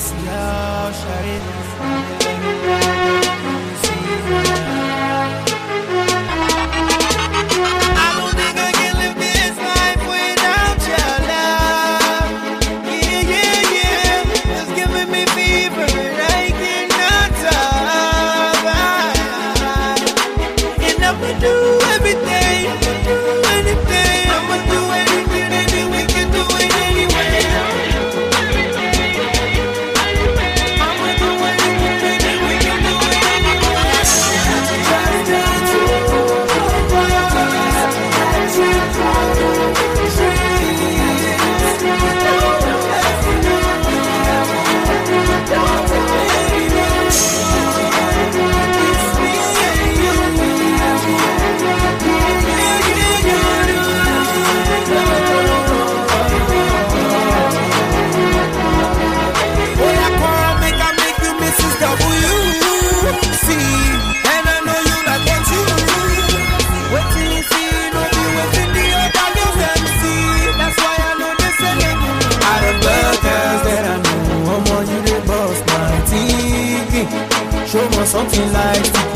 see how shawty. I don't think I can live this life without your love. Yeah, yeah, yeah. It's giving me fever and I cannot stop. And I'ma do everything, I'ma do anything, I'ma do anything we can do it anyway. I'ma do anything we can do it something like